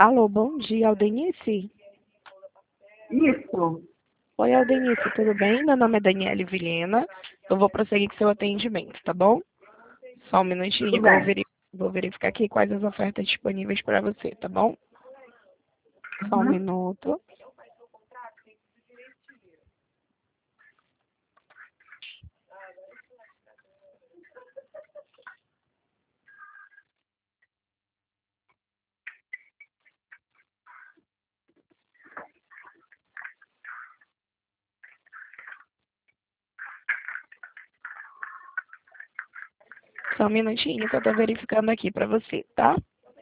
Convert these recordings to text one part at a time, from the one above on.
Alô, bom dia, Aldenice? Isso. Oi, Aldenice, tudo bem? Meu nome é Daniele Vilhena. Eu vou prosseguir com seu atendimento, tá bom? Só um minutinho, Tudo bem. vou verificar aqui quais as ofertas disponíveis para você, tá bom? Só um Uhum. minuto. Só um minutinho que eu tô verificando aqui para você, tá?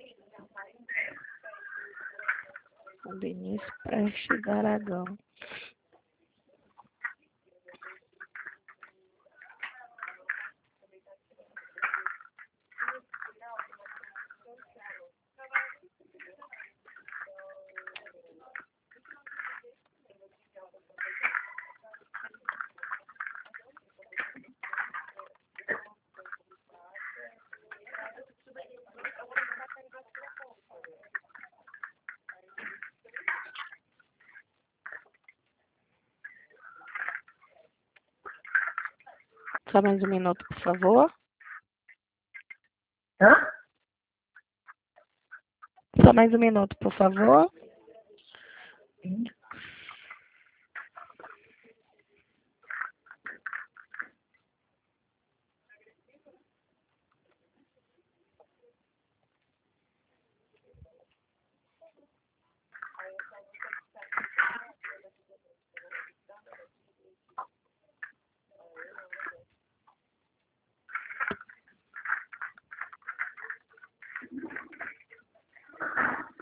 Aldenice Prestes Aragão. Só mais um minuto, por favor. Hã? Só mais um minuto, por favor.